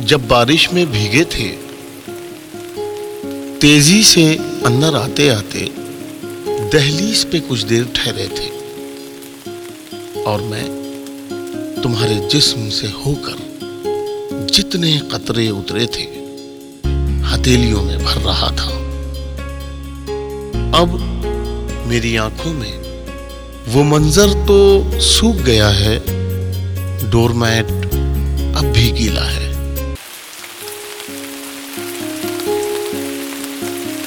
जब बारिश में भीगे थे, तेजी से अंदर आते आते दहलीज पे कुछ देर ठहरे थे और मैं तुम्हारे जिस्म से होकर जितने कतरे उतरे थे हथेलियों में भर रहा था। अब मेरी आंखों में वो मंजर तो सूख गया है, डोरमैट अब भी गीला है।